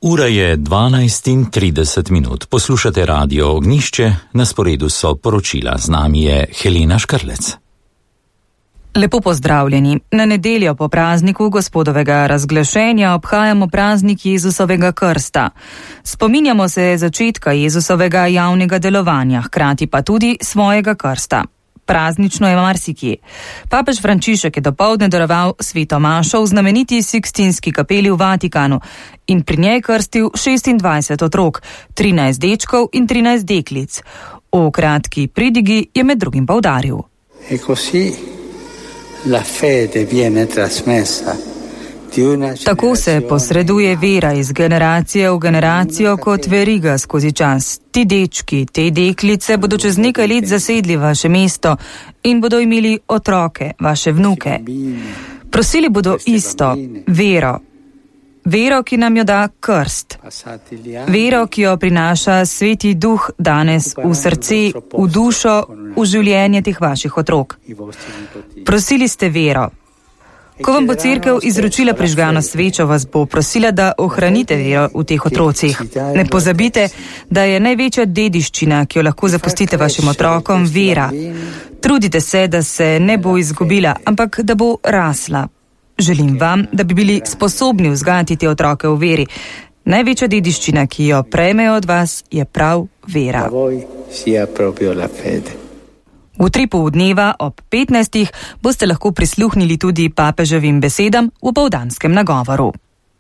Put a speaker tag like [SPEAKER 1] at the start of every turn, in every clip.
[SPEAKER 1] Ura je 12:30. Poslušate Radio Ognjišče, na sporedu so poročila. Z nami je Helena Škrlec.
[SPEAKER 2] Lepo pozdravljeni. Na nedeljo po prazniku Gospodovega razglašenja obhajamo praznik Jezusovega krsta. Spominjamo se začetka Jezusovega javnega delovanja, hkrati pa tudi svojega krsta. Praznično je marsikje. Papež Frančišek je dopoldne daroval sveto mašo v znameniti Sikstinski kapeli v Vatikanu in pri njej krstil 26 otrok, 13 dečkov in 13 deklic. V kratki pridigi je med drugim poudaril: Tako se posreduje vera iz generacije v generacijo kot veriga skozi čas. Ti dečki, te deklice bodo čez nekaj let zasedli vaše mesto in bodo imeli otroke, vaše vnuke. Prosili bodo isto, vero. Vero, ki nam jo da krst. Vero, ki jo prinaša Sveti Duh danes v srce, v dušo, v življenje teh vaših otrok. Prosili ste vero. Ko vam bo cerkev izročila prižgano svečo, vas bo prosila, da ohranite vero v teh otrocih. Ne pozabite, da je največja dediščina, ki jo lahko zapustite vašim otrokom, vera. Trudite se, da se ne bo izgubila, ampak da bo rasla. Želim vam, da bi bili sposobni vzgajati te otroke v veri. Največja dediščina, ki jo prejmejo od vas, je prav vera. V 3,5 dneva ob 15. boste lahko prisluhnili tudi papeževim besedam v povdanskem nagovoru.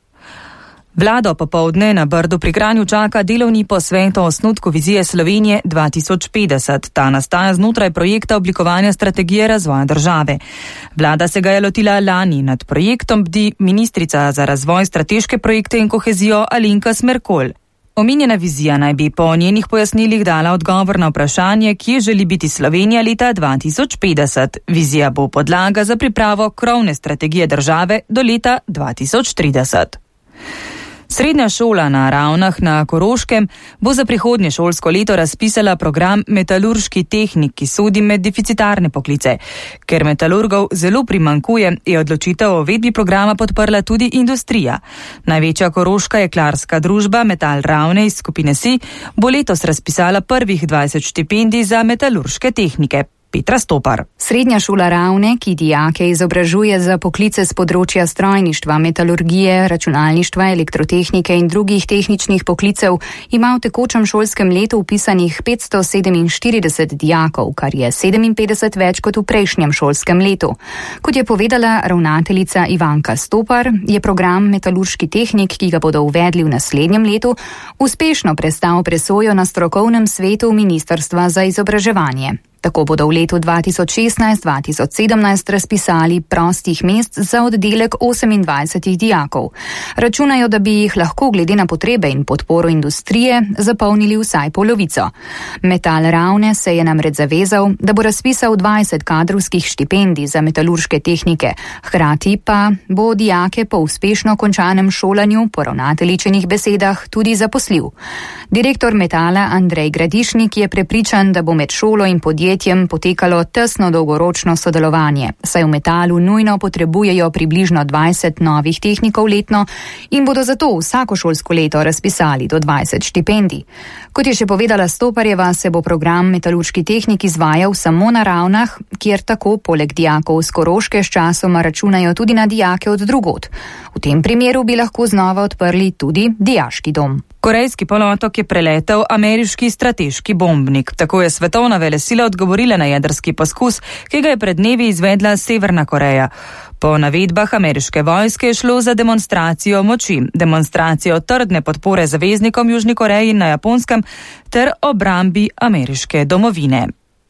[SPEAKER 2] Vlado popoldne na Brdu pri Kranju čaka delovni posvet o osnutku vizije Slovenije 2050. Ta nastaja znotraj projekta oblikovanja strategije razvoja države. Vlada se ga je lotila lani, nad projektom bdi ministrica za razvoj, strateške projekte in kohezijo Alenka Smerkolj. Omenjena vizija naj bi po njenih pojasnilih dala odgovor na vprašanje, kje želi biti Slovenija leta 2050. Vizija bo podlaga za pripravo krovne strategije države do leta 2030. Srednja šola na Ravnah na Koroškem bo za prihodnje šolsko leto razpisala program metalurški tehnik, ki sodi med deficitarne poklice. Ker metalurgov zelo primanjkuje, je odločitev o uvedbi programa podprla tudi industrija. Največja koroška jeklarska družba Metal Ravne iz skupine SI bo letos razpisala prvih 20 štipendij za metalurške tehnike. Petra Stopar.
[SPEAKER 3] Srednja šola Ravne, ki dijake izobražuje za poklice z področja strojništva, metalurgije, računalništva, elektrotehnike in drugih tehničnih poklicev, ima v tekočem šolskem letu vpisanih 547 dijakov, kar je 57 več kot v prejšnjem šolskem letu. Kot je povedala ravnateljica Ivanka Stopar, je program metalurški tehnik, ki ga bodo uvedli v naslednjem letu, uspešno prestal presojo na strokovnem svetu Ministrstva za izobraževanje. Tako bodo v letu 2016-2017 razpisali prostih mest za oddelek 28 dijakov. Računajo, da bi jih lahko glede na potrebe in podporo industrije zapolnili vsaj polovico. Metal Ravne se je namreč zavezal, da bo razpisal 20 kadrovskih štipendij za metalurške tehnike, hkrati pa bo dijake po uspešno končanem šolanju po ravnateljičinih besedah tudi zaposlil. Direktor Metala Andrej Gradišnik je prepričan, da bo med šolo in podjetjem potekalo tesno dolgoročno sodelovanje, saj v Metalu nujno potrebujejo približno 20 novih tehnikov letno in bodo zato vsako šolsko leto razpisali do 20 štipendij. Kot je še povedala Stoparjeva, se bo program metalurški tehnik izvajal samo na Ravnah, kjer tako poleg dijakov z Koroške sčasoma računajo tudi na dijake od drugod. V tem primeru bi lahko znova odprli tudi dijaški dom.
[SPEAKER 2] Korejski polotok je preletel ameriški strateški bombnik. Tako je svetovna velesila odgovorila na jedrski poskus, ki ga je pred dnevi izvedla Severna Koreja. Po navedbah ameriške vojske je šlo za demonstracijo moči, demonstracijo trdne podpore zaveznikom Južni Koreji na Japonskem ter obrambi ameriške domovine.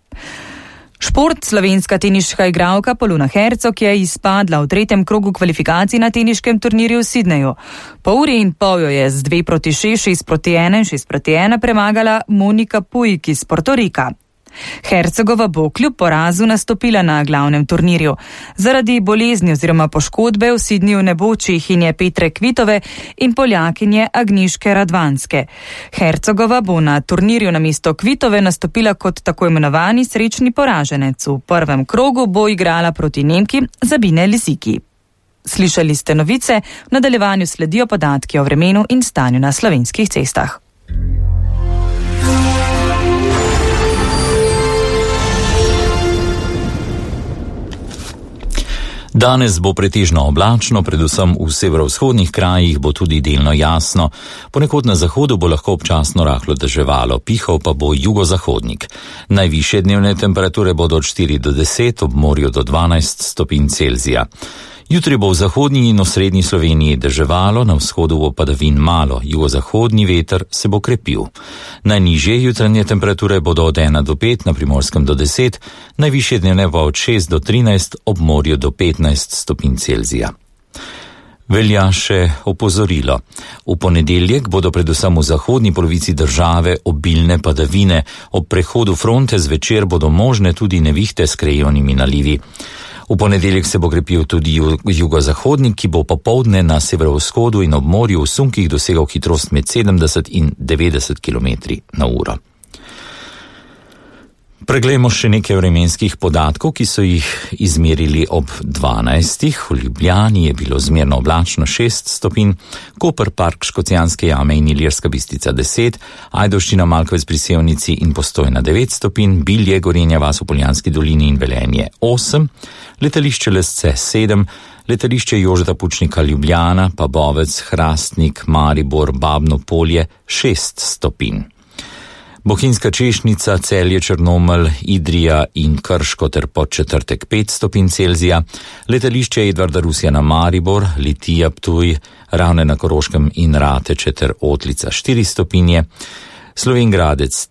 [SPEAKER 2] Šport. Slovenska teniška igralka Polona Hercog je izpadla v 3. krogu kvalifikacij na teniškem turnirju v Sidneju. Po uri in pol jo je z 2-6, 6-1 in 6-1 premagala Monika Puig iz Portorika. Hercogova bo kljub porazu nastopila na glavnem turnirju. Zaradi bolezni oziroma poškodbe v Sidniju ne bo Čehinje Petre Kvitove in Poljakinje Agniške Radvanske. Hercogova bo na turnirju namesto Kvitove nastopila kot tako imenovani srečni poraženec. V prvem krogu bo igrala proti Nemki Sabine Lisicki. Slišali ste novice, v nadaljevanju sledijo podatki o vremenu in stanju na slovenskih cestah.
[SPEAKER 1] Danes bo pretežno oblačno, predvsem v severovzhodnih krajih bo tudi delno jasno. Ponekod na zahodu bo lahko občasno rahlo deževalo, pihal pa bo jugozahodnik. Najvišje dnevne temperature bodo od 4 do 10, ob morju do 12 stopinj Celzija. Jutri bo v zahodnji in osrednji Sloveniji deževalo, na vzhodu bo padavin malo, jugozahodni veter se bo krepil. Najnižje jutranje temperature bodo od 1 do 5, na Primorskem do 10, najvišje dnevne pa od 6 do 13, ob morju do 15 stopinj Celzija. Velja še opozorilo. V ponedeljek bodo predvsem v zahodni polovici države obilne padavine, ob prehodu fronte zvečer bodo možne tudi nevihte s krajevnimi nalivi. V ponedeljek se bo krepil tudi jugozahodnik, ki bo popoldne na severovzhodu in ob morju v sunkih dosegal hitrost med 70 in 90 km/h. Preglejmo še nekaj vremenskih podatkov, ki so jih izmerili ob 12. V Ljubljani je bilo zmerno oblačno 6 stopinj, Koper, Park, Škocjanske jame in Ilirska Bistrica 10, Ajdovščina, Malkovec pri Sevnici in Postojna 9 stopinj, Bilje, Gorenja vas v Poljanski dolini in Velenje 8, letališče Lesce 7, letališče Jožeta Pučnika Ljubljana, pa Bovec, Hrastnik, Maribor, Babno Polje 6 stopinj. Bohinjska Češnica, Celje, Črnomelj, Idrija in Krško ter Podčetrtek 5 stopinj Celzija, letališče Edvarda Rusjana Maribor, Litija Ptuj, Ravne na Koroškem in Rateče ter Otlica 4 stopinje, Slovenj Gradec